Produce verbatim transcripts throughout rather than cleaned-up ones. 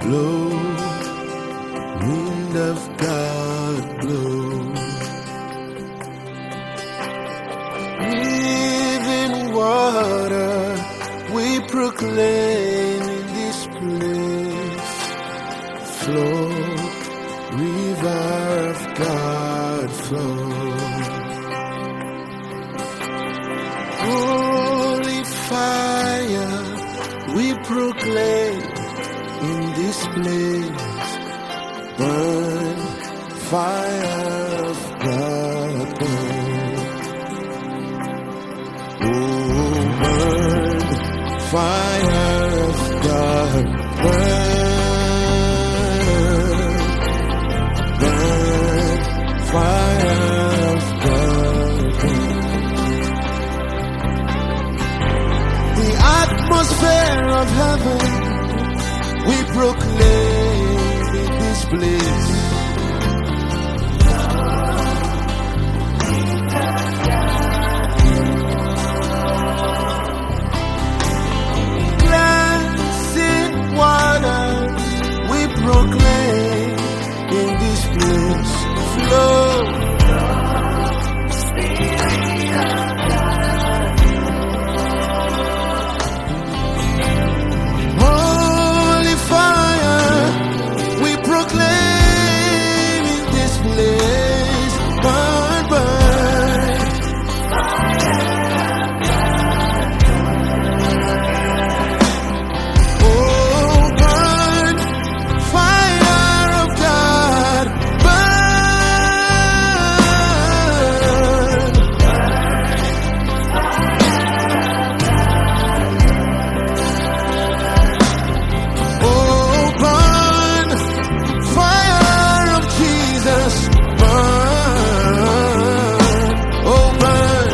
blow, wind of God, blow. Living water, we proclaim in this place. Flow, river of God, flow. Holy fire, we proclaim in this place. Burn, fire of God, burn. Oh, burn, fire of God, burn. Burn, fire of God, burn. The atmosphere of heaven, we proclaim in this place. Cleansing water, we proclaim in this place. Flow. Holy fire, we proclaim in this place. Burn, burn. Oh, burn, fire of God, burn. Oh, burn, fire of Jesus, burn. Oh, burn.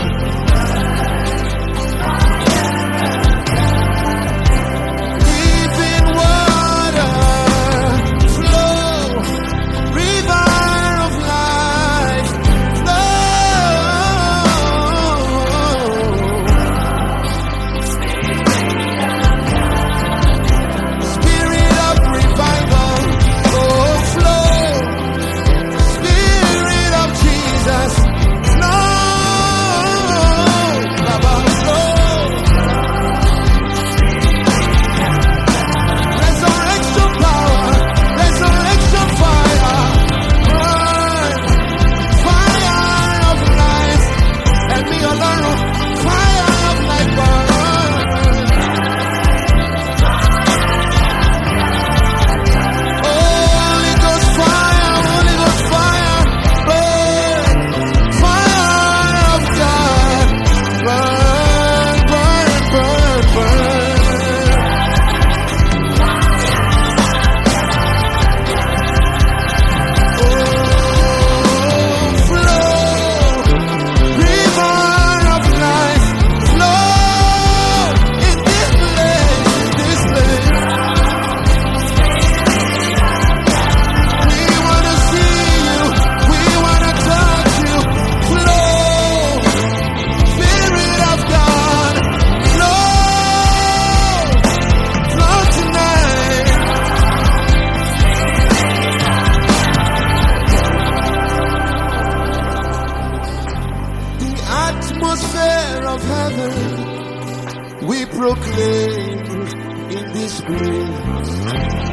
Living water, flow, river of life, flow. Spirit of revival, oh, flow. Spirit of Jesus, flow. Baba, flow. Resurrection power, resurrection fire, burn, fire of life, and me alone, fire of life, burn. Holy Ghost fire, Holy Ghost fire, burn, fire of God, burn, burn, burn, burn. Oh, flow, river of life, flow in this place, in this place. We wanna see you, we wanna touch you, flow, Spirit of God, flow, flow tonight. The atmosphere of heaven, we proclaim in this place.